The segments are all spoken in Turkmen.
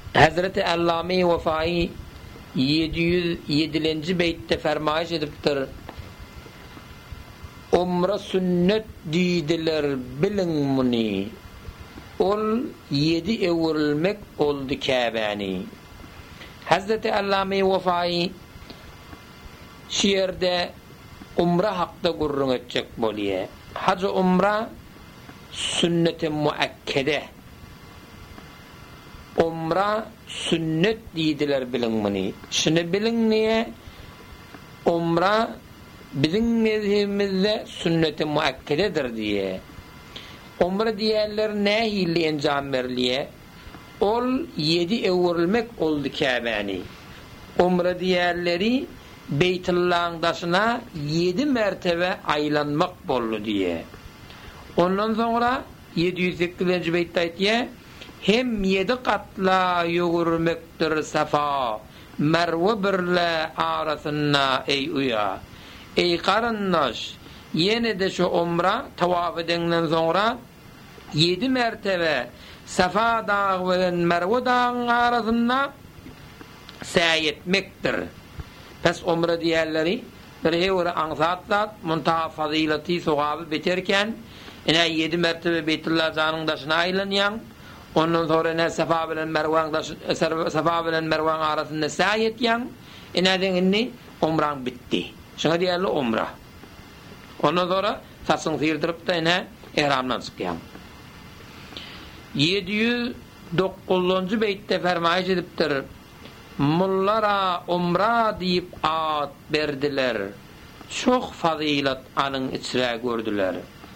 Hazreti Allame Vefai 707. beytte fermayış edipdir. Umra sünnet didiler bilin muni. Ol 7 evrilmek oldu Kâbani. Hazreti Allame Vefai şiirde umra hakta gurrun etcek boliye. Hacı umra sünnet-i muakkede. Umra sünnet didiler bilin muni. Şunu bilin niye? Umra bizim mezhebimizde sünnet-i muakkededir diye. Umra diyenler ne hilli encam verliye? Ol 7 evrilmek oldu Kâbani. Umra diyenleri Beytullah'ın daşına 7 mertebe aylanmak bollu diye. Ondan sonra 708. beytte aytiye hem 7 katla yugurmektir Safa Merve birle arasına ey uya. Ey qarannaş, yine de şu umra tavaf edenden sonra 7 mertebe Safa dağı ve Merve dağının arasında sa'i etmektir. Pes umra diğerleri bir hevre ansatlat muntaha fazilati sogabı biterken ine 7 mertebe Beytullah zanın daşına aylanyan, ondan sonra ine Safa bilen Mervan arasında sa'i etyan, ine denginni umran bitti. Şuna diğerli umra. Ondan sonra saçını sıyırdırıp da ine ihramdan çıkyan. 709. beytte fermayış ediptir. Mullara umra deyip ad verdiler. Çok fazilat anın içre gördüler.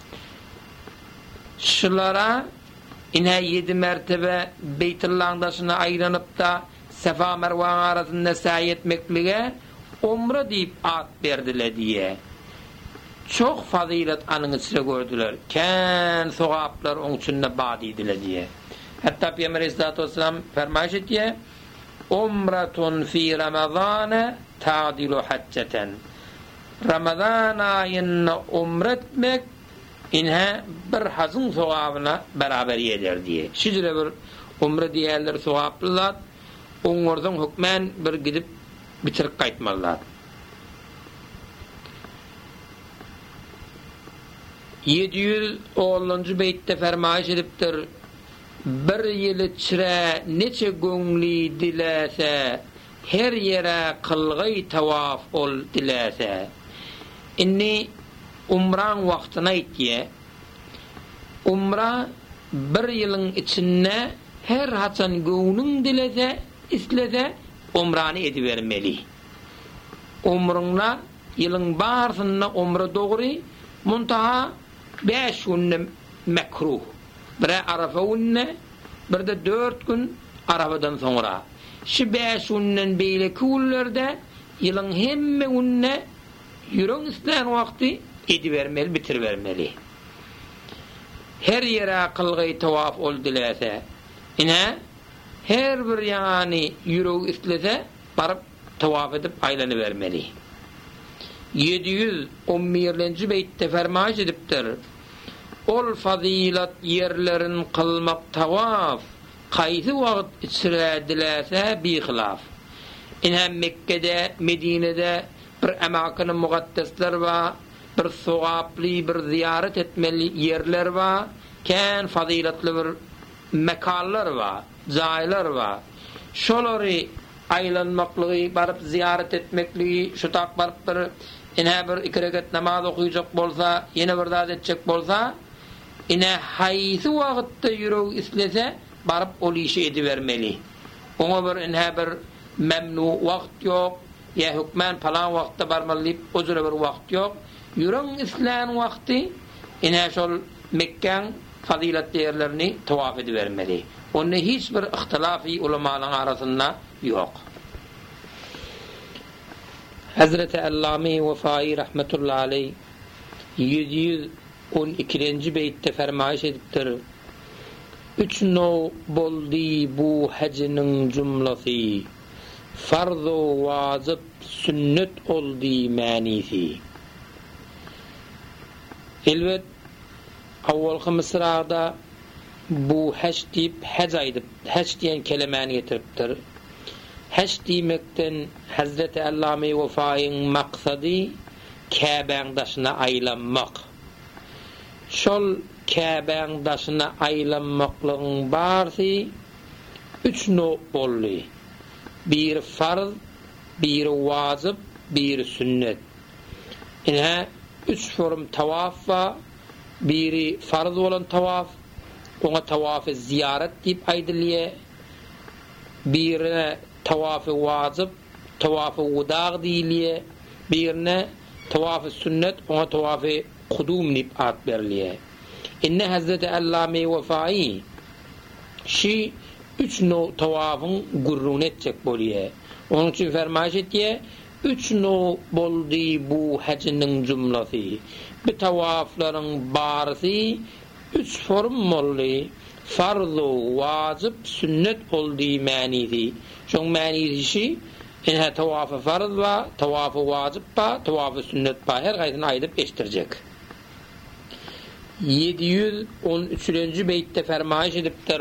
Şulara ine 7 mertebe Beytullah'ın daşına aylanıp da Safa Merve arasında sa'i etmekliğe umra deyip ad verdiler diye. Çok fazilat anın içre gördüler. Ken sogaplar onun içinde badiydiler diye. Hatta Peygamber Aleyhisselatü Vesselam fermayış ettiye umratun fi Ramazan ta'dilu hacceten. Ramazan ayında umretmek inha bir hazın sogabına beraber eder diye. Şicre bir umre diyerler sogaplılar. Onlardan hükmen bir gidip bitirip kaytmalılar. 710. beytte fermayış ediptir. Bir yıl içre neçe göngli dilese her yere kılgay tavaf ol dilese. İnni umran vaktına itiye. Umra bir yılın içinde her haçan göğünün dilese istese umranı edivermeli. Umrunla yılın barsınna umra doğru muntaha 5 gün mekruh. Bir Arafa günne, bir de 4 gün Arafa'dan sonra. Şu 5 günden beyle kullerde yılın hemme günne yürün isteyen vakti edivermeli, bitirvermeli. Her yere kılgay tavaf ol dilese, yine her bir yani yürü istese barıp tavaf edip aylanıvermeli. 711. beytte fermayış ediptir. Ol fazilat yerlerin kılmak tavaf kaysi vakt içre dilese bi hilaf. İnhem Mekke'de, Medine'de bir emakını mugaddesler var, bir sogapli bir ziyaret etmeli yerler var, ken fazilatlı bir mekallar var, zaylar var. Şolari aylanmaklığı, barıp ziyaret etmekliği, şu tak barıp bir inhe bir 2 rekat namaz okuyacak bolsa, yine bir dağıt edecek bolsa, ine haysi vakitte yürü istese barıp ol işi edivermeli. Ona bir inhe bir memnu vakt yok, ya hükmen falan vakti barmalıyıp özüre bir vakt yok. Yürün isleyen vakti inhe şol Mekke'nin faziletli yerlerini tavaf edivermeli. Onun hiçbir ihtilafi ulamaların arasında yok. Hazreti Allame Vefai rahmetullahi aleyh 712. beytte fermayış ediptir. 3 no boldi bu hacının cümlesi, farz-ı vacib sünnet oldi manisi. Elbet avvalki mısrada bu hac deyip hac aydıp hac diyen kelimeni getiriptir. Hac diýmekden Hazreti Allame Vefai'ň maksady Käbeň daşyna aýlanmak. Şol Käbeň daşyna aýlanmaklygyň barsy 3 no bolly. Bir farz, bir wajyp, bir sünnet. Ine 3 form tawaf va biri farz bolan tawaf, ona tawaf ziyaret diýip aýdylýar. Birine tawaf wajyp, tawaf wuda diýilýär. Birine tawaf sünnet, ona tawaf qudum diýip ad berilýär. Inne Hazreti Allame Vefai şi 3 no tawafyň gurrun etjek bolýar. Onun üçin fermaş etýär, 3 no boldy bu hajynyň jumlasy. Bu tawaflaryň barysy 3 form boldy. Farz, wajyp, sünnet boldy manysy. Şoň manysy şi ene tawaf farz we tawaf wajyp we tawaf sünnet we her gaýsyny aýdyp geçdirjek. 713-nji beýtde fermaş edipdir.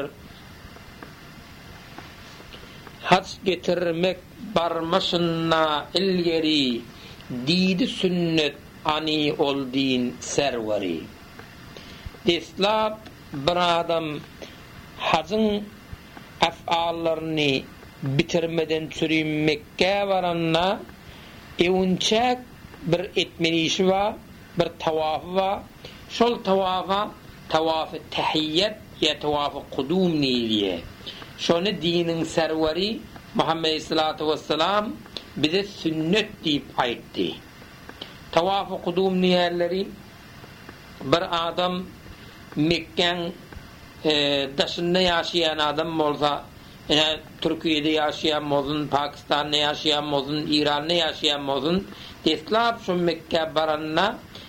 Hac getirmek barmaşynna ilgeri diýdi sünnet ani oldin serweri. Deslap bir adam hacın afallaryny bitirmeden çürüýün Mekke baranna ewnçek bir etmelişi we bir tawaf we şol tawafa tawaf-ı tahiyyat ya tawaf-ı qudum diýilýär. Şonu dinin serweri Muhammed sallallahu vesselam bize sünnet diýip aýtdy. Tawaf-ı qudum niýerleri bir adam Mekkeň daşynda ýaşaýan adam bolsa, Türkiýede ýaşaýan bolsun, Pakistanda ýaşaýan bolsun, Iranda ýaşaýan bolsun, deslap şu Mekke baranna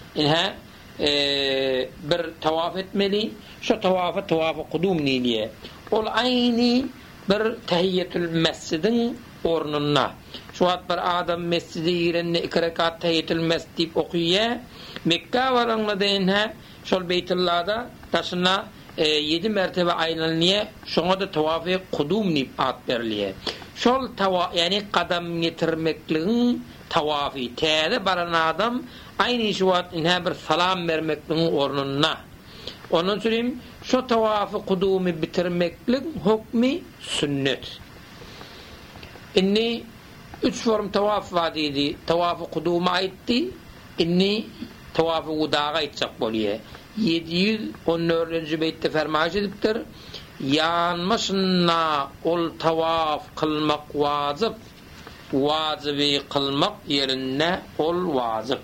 bir tawaf etmeli. Şu tawaf-ı qudum diýilýär. Ol aýny bir tahiyyatül mescidin ornuna. Şu wagt bir adam mescide girende 2 rekat tahiyyatül mescid diýip okuýar. Mekke baranda deýinhe şol Beytullah'da taşına 7 mertebe aýlanýar. Şoňa da tawaf-ı qudum diýip ad berilýär. Şol tawaf yani qadam getirmekligiň tawafy täze baran adam aýny şu wagt ine bir salam bermekligiň ornuna. Onun üçün şu tawaf-ı qudumy bitirmeklik hukmi sünnet. Inni 3 form tawaf vadidi, tawaf-ı quduma aýtdy, inni tawaf-ı wudaga aýtjak bolýar. 714-nji beýtde fermaş edipdir. Ýanmaşynna ol tawaf kılmak wajyp, wajibi kılmak ýerine ol wajyp.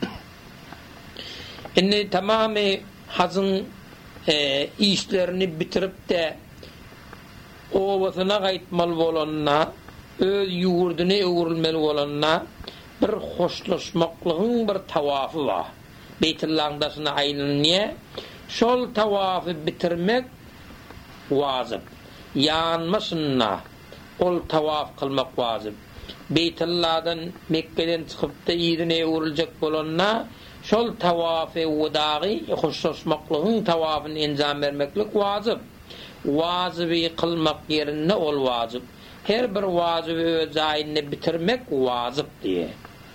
Inni tamamy hacın işlerini bitirip de owasyna gaýtmaly bolanna, öz ýurduny öwrülmeli bolanna bir hoşlaşmaklygyň bir tawafy bar. Beytullah'ın daşyna aýlanýar. Şol tawafy bitirmek wajyp. Ýanmaşynna ol tawaf kılmak wajyp. Beytullah'dan Mekke'den çykyp da ýerine öwrüljek bolanna şol tawafy wudagy hoşlaşmaklygyň tawafyny enjam bermeklik wajyp. Wajibi kılmak ýerine ol wajyp. Her bir wajibi öz aýyny bitirmek wajyp diýär.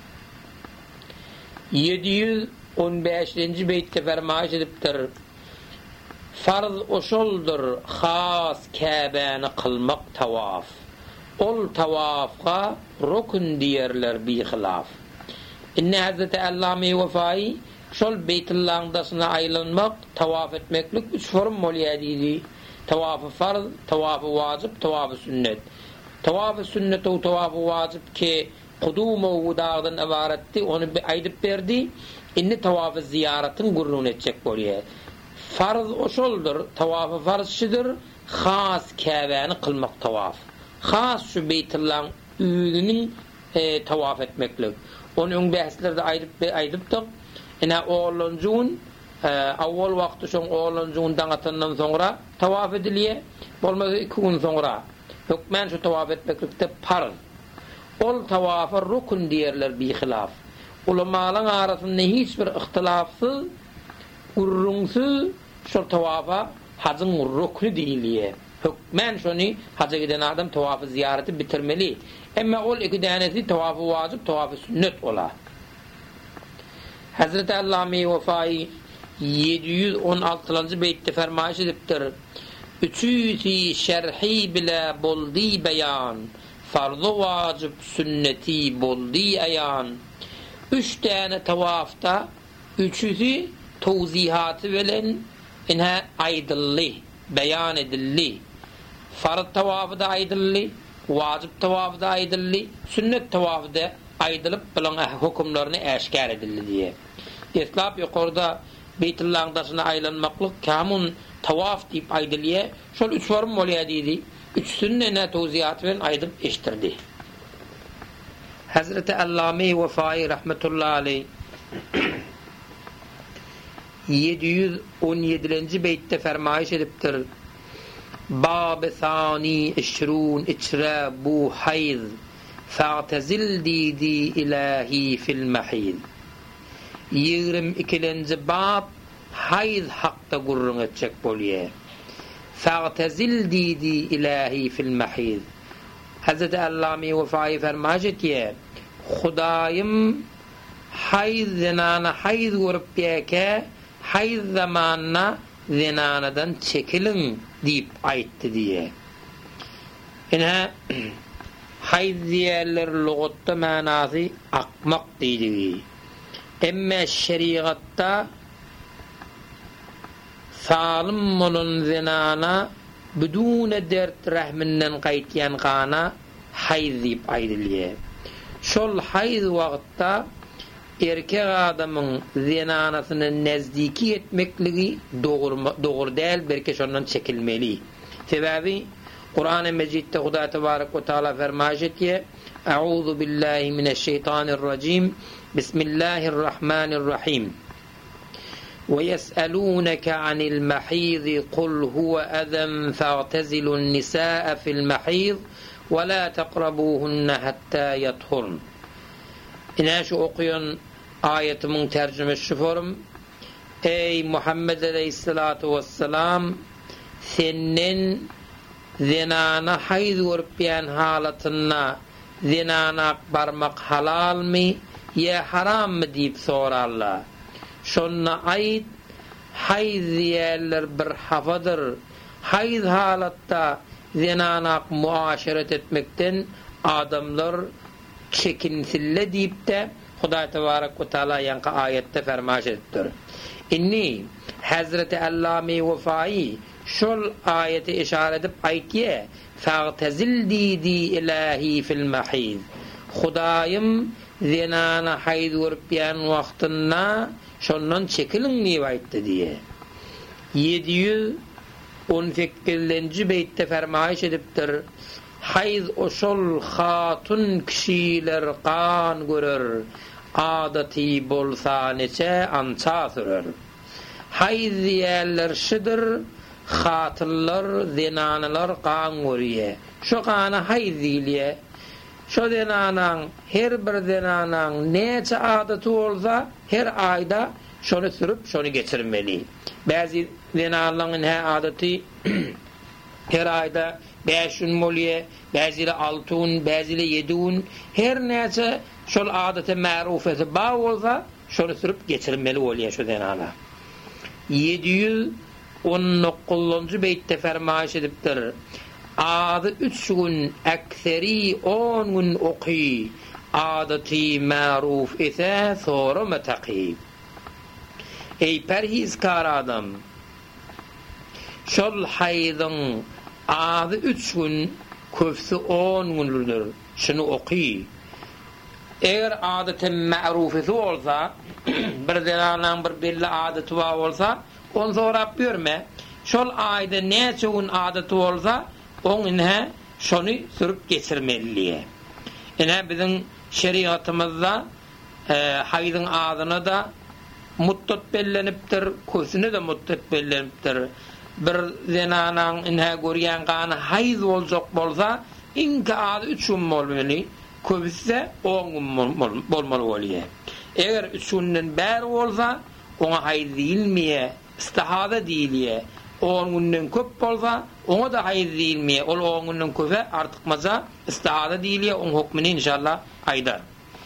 715-nji beýtde fermaş edipdir. Farz oşoldur has Käbäni kılmak tawaf. Ol tawafga rukun diýerler bihilaf. Inne Hazreti Allame Vefai şol Beytullah'ın daşyna aýlanmak, tawaf etmeklik 3 form bolýar diýdi. Tawaf-ı farz, tawaf-ı wajyp, tawaf-ı sünnet. Tawaf-ı sünnet we tawaf-ı wajyp ki qudum we wudagdan ibaretdi, onu aýdyp berdi. Inni tawaf-ı ziyaretin gurrun etjek bolýar. Farz oşoldur, tawaf-ı farz şidir, has Käbäni kılmak tawaf. Has şu Beytullah'ın üýüniň tawaf etmeklik. Onun bäslerde aýdypdyk. Ene oğlancuğun awwal wagty şoň oğlancuğundan atandan soňra tawaf edilýär. Bolmasa 2 gün soňra. Hükmen şu tawaf etmeklikde farz. Ol tawafa rukun diýerler bihilaf. Ulamalar arasynda hiç bir ihtilafsız, urrunsyz şu tawafa hacın ruknu değiliye. Hükmen şonu hacca giden adam tavafı ziyareti bitirmeli. Ama ol iki tanesi tavafı vacip, tavafı sünnet ola. Hazreti Allame Vefai 716. beytte fermayış ediptir. Üçüti şerhi bile boldi beyan, farz-ı vacip sünneti boldi ayan. 3 tane tavafta üçüsü tevzihatı veren inha aydıllı, beyan edilli. Farz tavafı da aydıllı, vacip tavafı da aydıllı, sünnet tavafı da aydılıp bulan hükümlerini eşkar edildi diye. İslam yukarıda Beytullah'ın taşına aylanmaklık kamun tavaf deyip aydılıya şol 3 form oluyor dedi. Üçsünün ne tevzihat veren aydıp eştirdi. Hazreti Allame Vefai rahmetullahi aleyh 717. beytte fermayış ediptir. Bab-ı thani işrun içre bu hayz fa'tezil didi ilahi fil mahid. 22. bab hayz hakta gurrun etcek bolye. Fa'tezil didi ilahi fil mahid. Hazreti Allame Vefai fermayış etiye Hudayım hayz zinana hayz vurup biyeke hayz zamanına zinanadan çekilin deyip ayıttı diye. Yine hayz diyerler lügatta manası akmak deydi. Emme şeriatta salim olun zinana büdûne dert rahminden qaytiyan qana hayz deyip aydılıyor. Şol hayz vaqtta erkek adamın zinanasını nezdiki etmekliği doğru değil, belki şondan çekilmeli. Sebebi Kur'an-ı Mecid'de Huda Tebarek ve Teala fermaş etiye Eûzu billahi mineşşeytanirracim Bismillahirrahmanirrahim وَيَسْأَلُونَكَ عَنِ الْمَحِيضِ قُلْ هُوَ أَذًى فَاعْتَزِلُوا النِّسَاءَ فِي الْمَحِيضِ وَلَا تَقْرَبُوهُنَّ حَتَّى يَطْهُرْنَ. İne şu okuyun ayetimin tercümesi forum. Ey Muhammed Aleyhisselatu Vesselam, senin zinana hayz görüpen halatına zinana barmak halal mı ya haram mı deyip sorarlar. Şonna ait hayz diyerler bir hafadır. Hayz halatta zinana muaşeret etmekten adamlar çekinsille deyip de Huda Tebarek ve Teala yanka ayette fermaş ettir. İnni Hazreti Allame Vefai şol ayeti işaret edip ayetiye fa'tezil didi ilahi fil mahid. Hudayım zinana hayz görüpen vaktına şondan çekilin niye ayette diye. 718. beytte fermayiş ediptir. Hayz oşol hatun kişiler kan görür, adati bolsa neçe ança sürür. Hayz diyerler şıdır, hatıllar, zinanalar kan görüye. Şu kana hayz diyliye. Şu zinanan, her bir zinanan neçe adatı olsa, her ayda şunu sürüp şunu geçirmeli. Bazı zinanların adatı her ayda 5 gün moliye, bazıları 6 gün, bazıları 7 gün, her neyse şol adete marufeti bağ olsa şunu sürüp geçirmeli oluyor şu zinana. 719. beytte fermayiş ediptir. Adı 3 gün, ekseri 10 gün okuy, adeti maruf ise sonra metaqi. Ey perhizkar adam, şol haydın adı 3 gün, köfsü 10 gündür. Şunu okuy. Eğer adeti marufeti olsa, bir zinanan bir belli adeti olsa, onu sonra görme. Şol ayda neçe gün adeti olsa, onunla şunu sürüp geçirmeliye. Yine bizim şeriatımızda haydın adını da muttat belleniptir, kösünü de muttat belleniptir. Bir zinanan inha görüyen kanı hayd olacak bolsa, inka adı 3 gün olmalı, köbüsse 10 gün olmalı oluyor. Eğer 3 günden beri olsa, ona hayd değilmeye, istihada değiliye, 10 günden köp bolsa ona da hayız diýilmeýe. Ol 10 günden köpe artykmaza istihada diýilýär. Oň hukmyny inşallah aýdar.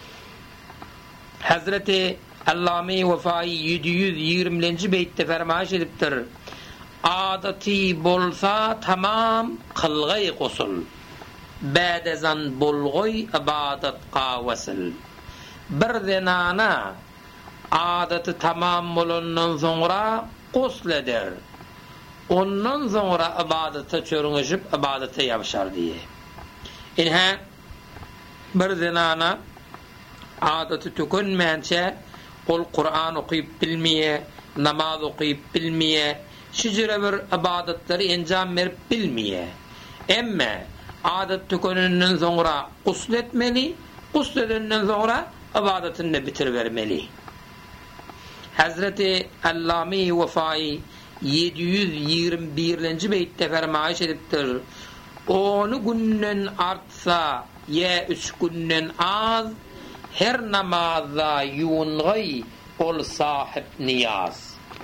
Hazreti Allame Vefai 720-nji beýtde fermaýş edipdir. Adaty bolsa tamam kılgay gosul. Bädezan bolgoy ibadat qawasyl. Bir zenana adaty tamam bolandan soňra gusl eder. Ondan soňra ibadata çörüňeşip ibadata ýaşar diýe. Inha bir zenana adaty tökünmänçe ol Kur'an okuyup bilmeýe, namaz okuyup bilmeýe, şüjere bir ibadatları enjam berip bilmeýe. Emme adat tökününden soňra gusl etmeli, gusl edenden soňra ibadatyny bitirip bermeli. Hazreti Allame Vefai 721-nji beýtde fermaýş edipdir. 10 günden artsa ya 3 günden az her namazda yuňgy ol sahip niyaz.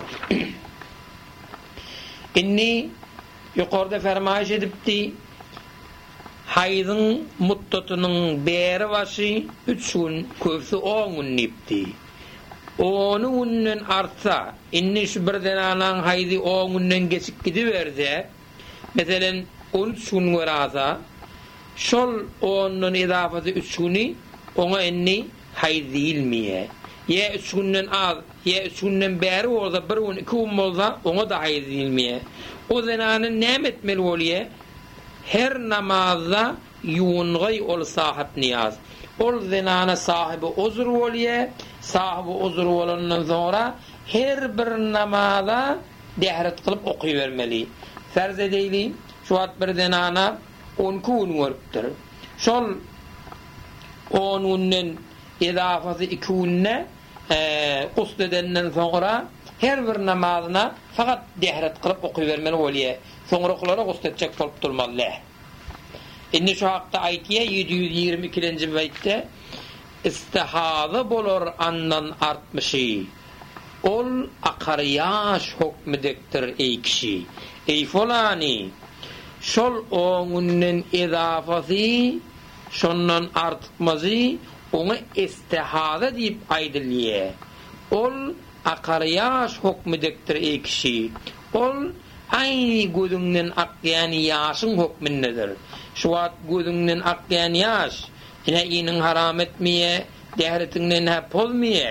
Inni ýokarda fermaýş edipdi. Haýdyň muddatynyň beri başy 3 gün, köpsi 10 gün nipdi. 10 günden artsa, inni şu bir denalan haýdy 10 günden geçip gidiberse, meselen 13 gün görasa, şol 10'nun idafasy 3 güni ona inni haýdy diýilmeýe. Ya 3 günden az, ya 3 günden beri bolsa, 1 gün 2 gün bolsa, ona da haýdy diýilmeýe. O zenanyň näme etmeli bolýar? Her namazda yuňgy ol sahip niyaz. Ol zenana sahibi uzur bolýar. Sahibi uzur bolandan soňra her bir namazda dehret kılıp okuýbermeli. Ferz edeyli, şu wagt bir zenana 12 gün görüpdir. Şol 10 günden idafasy 2 günne gusl edenden soňra her bir namazyna fakat dehret kılıp okuýbermeli bolýar. Soňra okulara gusl etjek bolup durmaly. Inni şu hakda aýtýar 722-nji beýtde istihada bolar andan artmışy. Ol akaryaş hukmedektir ey kişi. Ey fulani, şol 10 günden idafasy şondan artykmazy onu istihada diýip aýdylýar. Ol akaryaş hukmedektir ey kişi. Ol aýny gözüňden akýan ýaşyň hukmyndadyr. Şu wagt gözüňden akýan ýaş ine ýynyň haram etmeýe, dähretinden hep bolmaýe.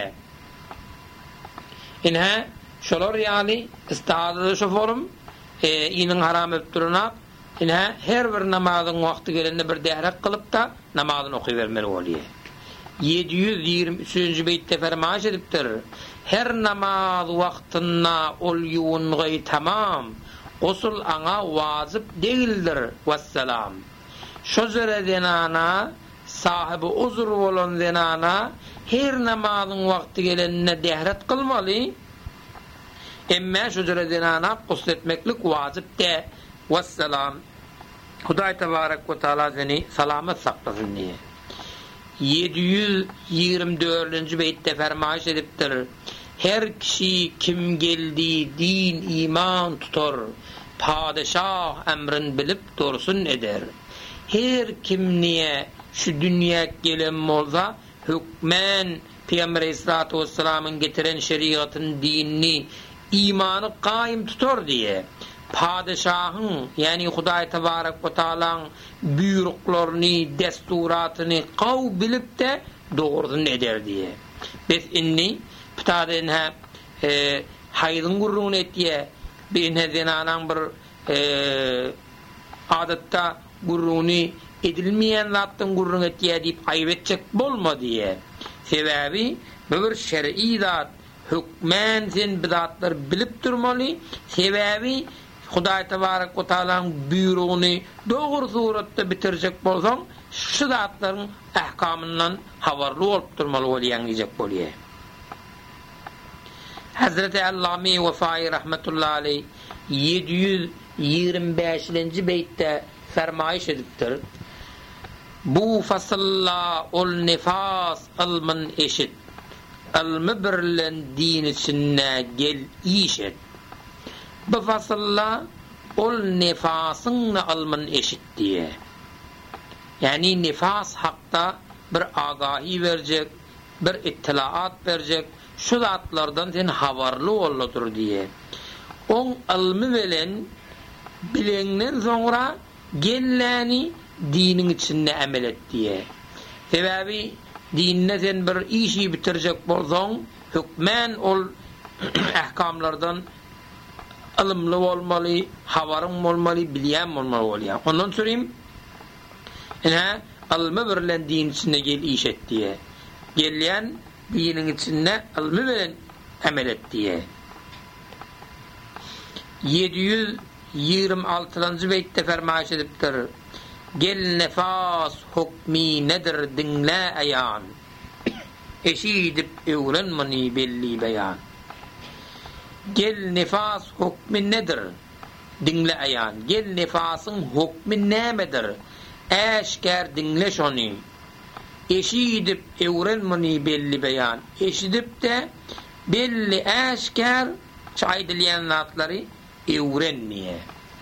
Ine şolar ýaly istihada şu forum ýynyň haram edip durnak, ine her bir namazyň wagty gelende bir dähret kılıp da namazyny okuýbermeli bolýar. 723-nji beýtde fermaýş edipdir. Her namaz wagtynda ol yuňgy tamam, gusl aňa wazyp degildir. Wassalam. Şo zere zenana sahibi uzur bolan zenana her namazyň wagty gelende dähret kılmaly. Emme şo zere zenana gusl etmeklik wazyp de. Wassalam. Hudaý tebarek we taala seni salamat saklasyn diye. 724-nji beýtde fermaýş edipdir. Her kişi kim geldi din iman tutar, padişah emrin bilip dursun eder. Her kim niye şu dünya gelen bolsa hükmen Peygamber Aleyhissalatu vesselam'ın getiren şeriatın dinini imanı kaim tutar diye. Padişahın yani Hudaý tebarek ve taalaň buyruklarını, desturatını qaw bilip de doğrudun eder diye. Biz inni pitaden hep haýdyň gurrun etdiye bir zenanaň bir adatda gurruni edilmeýän zatdyň gurrun etdiye diýip aýbetjek bolma diye. Sebebi bir şer'i zat hükmen sen bidatlar bilip durmaly. Sebebi Hudaý tebarek we taalaň buyrugyny dogry suratda bitirjek bolsaň şu zatlaryň ähkamyndan habarly bolup durmaly bolýan diýjek bolýar. Hazreti Allame Vefai rahmetullahi aleyh 725-nji beýtde fermaýş edipdir. Bu fasalla ol nifas ilmin eşit. Ilmi birlen din içinde gel işet. bu fasılla ol nefasını alman eşit diye. Yani nefas hakta bir agahi verecek, bir ittilaat verecek, şu zatlardan sen havarlı oladır diye. On almı veren bilenden sonra gellani dinin içinde amel et diye. Sebebi dinine sen bir işi bitirecek bolsan hükmen ol ahkamlardan alımlı olmalı, havarım olmalı, bilen olmalı. Ondan sorayım almı verilen din içinde gel iş et diye. Gelen dinin içinde almı veren amel et diye. 726. beytte fermaş ediptir. Gel nefas hukmi nedir dinle ayan. Eşidip öğrenmeni belli beyan. Gel nefas hukmi nedir dinle ayan. Gel nefasın hukmi nemedir? Eşker dinle şonu. Eşidip öğrenmeni belli beyan. Eşidip de belli eşker çaydiliyen zatları öğrenmeye.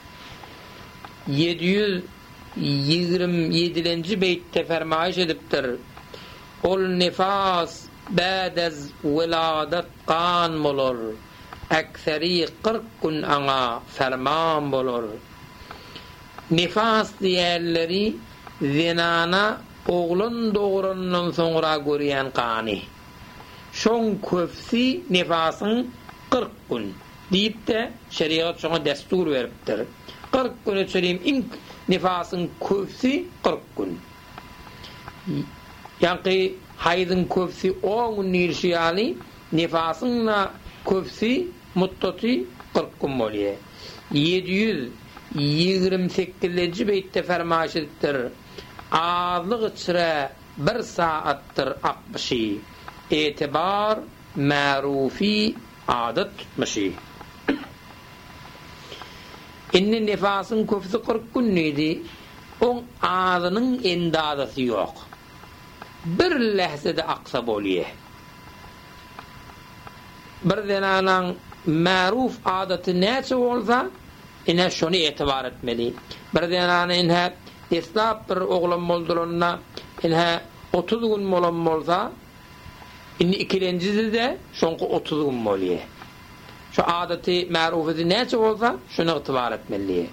727. beytte fermaş ediptir. Ol nefas ba'dez veladet kan bolur. Ekseri 40 gün ana ferman bolur. Nefas diyerleri zinana oğlun doğurundan sonra görüyen kani. Şon köfsi nefasın 40 gün deyip de şeriat şuna destur veriptir. 40 gün söyleyeyim ilk nefasın köfsi 40 gün. Yani haydın köfsi 10 gün nirşiyali nefasın köfsi muttati 40 gün oluyor. 728. beytte fermaş ettir. Ağızlık içre 1 saattır akmışı. İtibar marufi adet tutmışı. İnni nefasın köfsi 40 günlüydü. On ağzının endadası yok. Bir lehzede aksab oluyor. Bir denanan maruf adeti neçe olsa ine şunu itibar etmeli. Bir denanan inhe islap bir oğlan moldurunna inhe 30 gün molan olsa inni ikilencisi de şonku 30 gün oluyor. Şu adeti marufeti neçe olsa şunu itibar etmeli.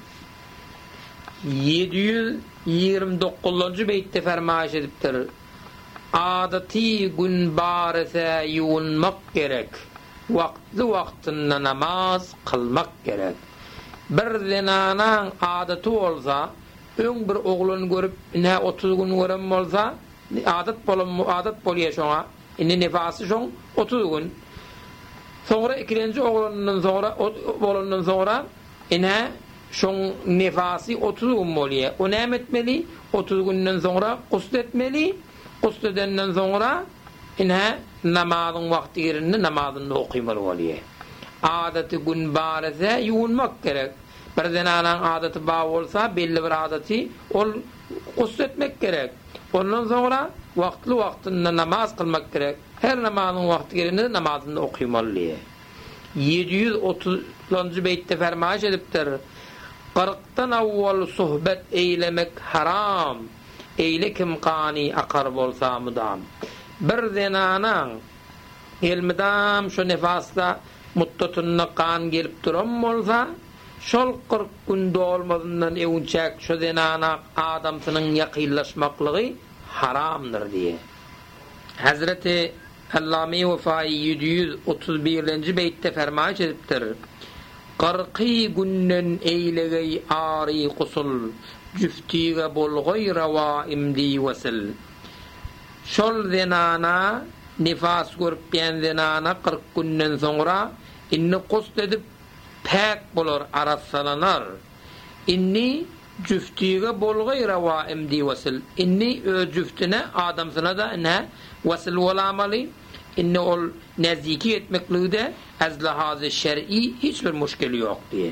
729. beytte fermaş ediptir. Adeti gün barese yuvunmak gerek. Vaktinde namaz kılmak gerek. Bir zinanan adeti olsa, ön bir oğlunu görüp ne 30 gün görüm olsa, adet boluyor şuna. İnne nefası şun 30 gün. Sonra ikinci oğlundan sonra ine şun nefası 30 gün oluyor. O ne etmeli? 30 günden sonra gusl etmeli. Gusl edenden sonra ine namazın vakti yerinde namazını okuymalı oluyor. Adeti gün barese yuğunmak gerek. Bir zenanan adeti bağ olsa belli bir adeti gusl etmek gerek. Ondan sonra vaktinde namaz kılmak gerek. Her namazın vakti yerinde namazını okuymalı. 730. beytte fermaş ediptir. 40'tan avval sohbet eylemek haram. Eyle kim kani akar bolsa mudam. Bir zenanan elmidam şu nefasda muttatınna kan gelip duram bolsa şol 40 gün dolmadından evunçak şu zenana adamsının yakınlaşmaklığı haramdır diye. Hazreti Allame Vefai 731. beytte fermaş ediptir. 40 günnen eylegey ari kusul cüftiğe bolgoy ravaimdi vesil. Şol zenana nifas görüpen zenana 40 günden sonra inni kust edip pek bolur arassalanar. İnni cüftiğe bolgoy ravaimdi vesil. İnni cüftine adamsına da ne vesil olamalı. İnni ol neziki etmekliği de az lahazı şer'i hiçbir müşkili yok diye.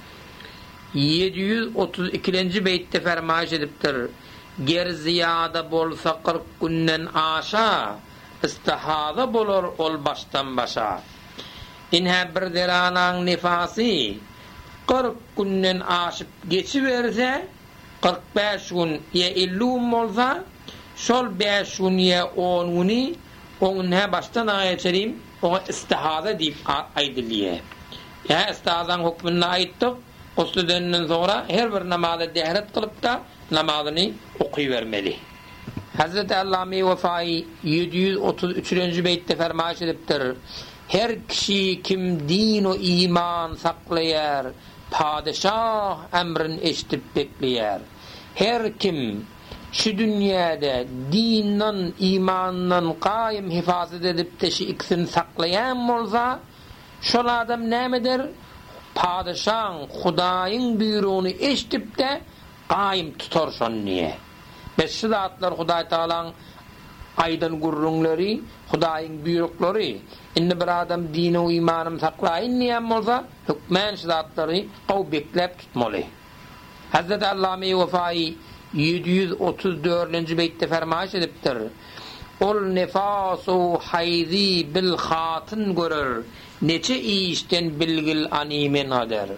732. beytte fermaş ediptir. Ger ziyada bolsa 40 günden aşa istihada bolur ol baştan başa. İnhe bir deranan nifasi 40 günden aşıp geçiverse 45 gün ya 50 gün bolsa şol 5 gün ya 10 güni onu baştan ayetlerim o istihaza deyip aydiliye. Ya istihazan hukmuna aittik. Gusledenden sonra her bir namazda dehret kılıp da namazını okuyuvermeli. Hazreti Allame Vefai 733. beytte fermaş ediptir. Her kişi kim din o iman saklayar, padişah emrin eşitip bekleyer. Her kim şu dünyada dinden, imandan kaim hifazet edip de şu ikisini saklayan olsa, şol adam nemedir? Padişahın, Hudaýyň buyruğunu eşitip de kaim tutar şonniye. Beş zatlar Hudaý Taala'nın aydan gurrunları, Hudaýyň buyrukları. Indi bir adam dini we imanym saklaýyn niýem bolsa, hükmen zatları o beklep tutmaly. Hazreti Allame Vefai 734. beytte fermaş edipdir. Ol nefasu hayzi bil hatın görür. Neçe işten bilgil animen ader.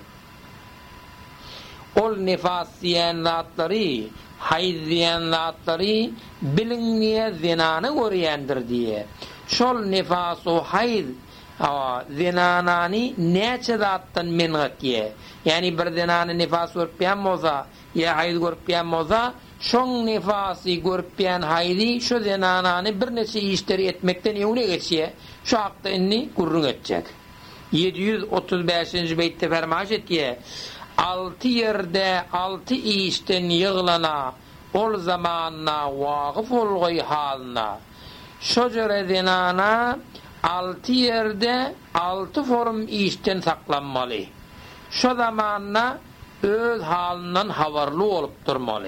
Ol nefas diyen zatları, hayz diyen zatları bilinmeye zinanı görüyendir diye. Şol nefasu hayz zinanani neçe zattan mengat diye. Yani bir zinanı nefas görüyen olsa ya hayz görüyen olsa şon nefası görüyen hayzi şu zinanani bir neçe işleri etmekten evne geçiye. Şu hakta inni gurrun edecek. 735. beytte fermaş etkiye 6 yerde 6 işten yığılana ol zamanna vaqıf olgoy halına şöjere zinana 6 yerde 6 form işten saklanmalı. Şu zamanna öz halinden havarlı olup durmalı.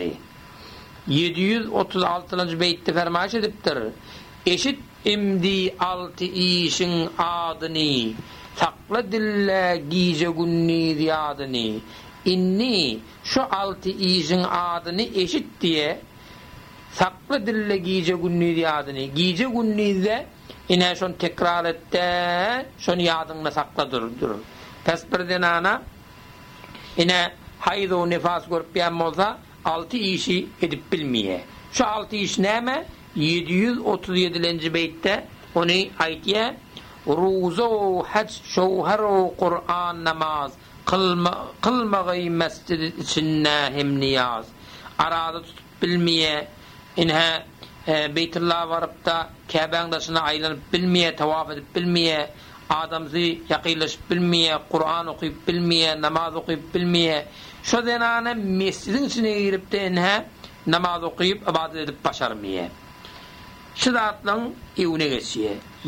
736. beytte fermaş ediptir. Eşit imdi 6 işin adını sakla dille gize günni ziyadını inni şu 6 işin adını eşit diye sakla dille gize günni ziyadını gize günni de ine şon tekrar ette şon yadını sakla durur. Pesperden ana ine haydo nefas görüp olsa 6 işi edip bilmeye. Şu 6 iş neme? 737. beytte onu ayetiye ruzu, hac, şevher, Kur'an, namaz kılmagay mescid içinde hem niyaz arada tutup bilmeye inha Beytullah varıp da Kabe'nin dışına aylanıp bilmeye, tavaf edip bilmeye, adamızı yakıylaşıp bilmeye, Kur'an okuyup bilmeye, namaz okuyup bilmeye, şu zenane mescidin içine girip de inha namaz okuyup ibadet edip başarmaya. Şidatlan evine geçiyor.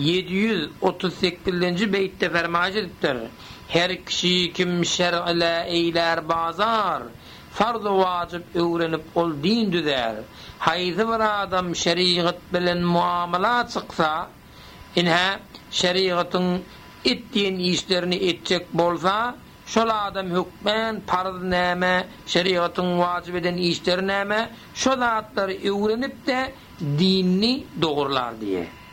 738. beytte fermaş ediptir. Her kişi kim şer'le eyler bazar, farz-ı vacip öğrenip ol din düzer. Haydi bir adam şeriat bilen muamala çıksa, inha şeriatın ettiğin işlerini edecek bolsa, şol adam hükmen farz näme, şeriatın vacip eden işleri näme, şol zatları öğrenip de dinni doğrular diye.